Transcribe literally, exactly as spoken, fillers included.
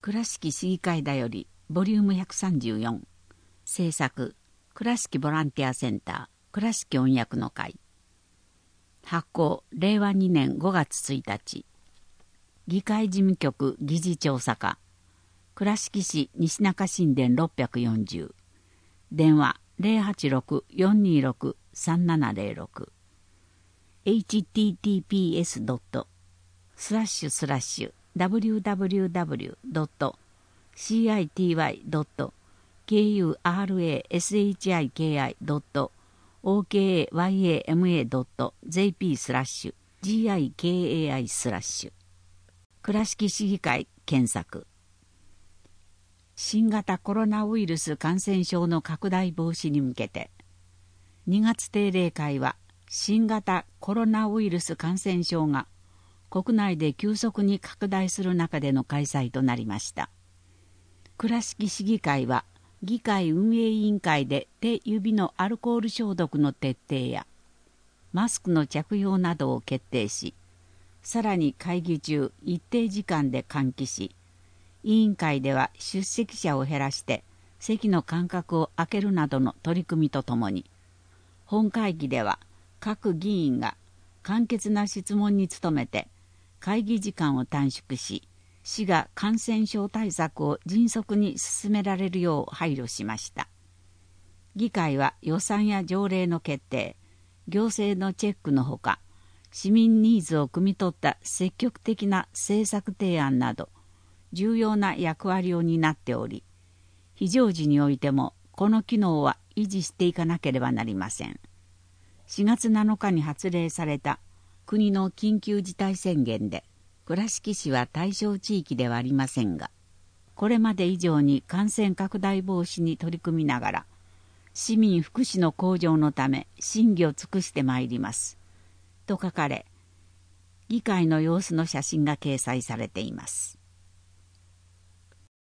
倉敷市議会だよりボリュームひゃくさんじゅうよん制作倉敷ボランティアセンター倉敷音訳の会発行れいわにねんごがつついたち議会事務局議事調査課倉敷市西中新田ろっぴゃくよんじゅう電話 ゼロはちろく よんにろく さんななゼロろく エイチティーティーピーエス ドットスラッシュスラッシュ ダブリューダブリューダブリュー ドット シーアイティーワイ ドット ケーユーアールエーエスエイチアイケーアイ ドット オーケーエーワイエーエムエー ドット ジェーピー スラッシュ ジーアイケーエーアイ スラッシュ倉敷市議会検索新型コロナウイルス感染症の拡大防止に向けてにがつ定例会は新型コロナウイルス感染症が国内で急速に拡大する中での開催となりました。倉敷市議会は議会運営委員会で手指のアルコール消毒の徹底やマスクの着用などを決定し、さらに会議中一定時間で換気し、委員会では出席者を減らして席の間隔を空けるなどの取り組みとともに、本会議では各議員が簡潔な質問に努めて会議時間を短縮し、市が感染症対策を迅速に進められるよう配慮しました。議会は予算や条例の決定、行政のチェックのほか、市民ニーズを汲み取った積極的な政策提案など、重要な役割を担っており、非常時においてもこの機能は維持していかなければなりません。しがつなのかに発令された国の緊急事態宣言で、倉敷市は対象地域ではありませんが、これまで以上に感染拡大防止に取り組みながら、市民福祉の向上のため審議を尽くしてまいります。と書かれ、議会の様子の写真が掲載されています。